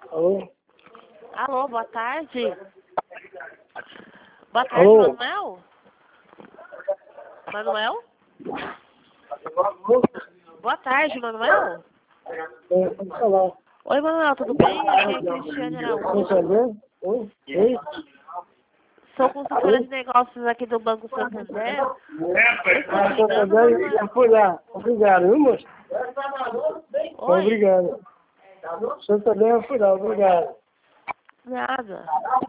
Alô? Alô, boa tarde. Boa tarde, Alô? Manuel? Manuel? Boa tarde, Manuel. Pode falar. Oi, Manuel, tudo bem? Aqui é a Cristiane Você Araújo. sabendo? Oi? Oi? Sou consultora de negócios aqui do Banco Santander. Eu estou Ah, te ligando, Santander, Manuel. eu fui lá. Obrigado, viu, moço? Oi? Obrigado. Santander, eu fui lá, obrigado. Nada.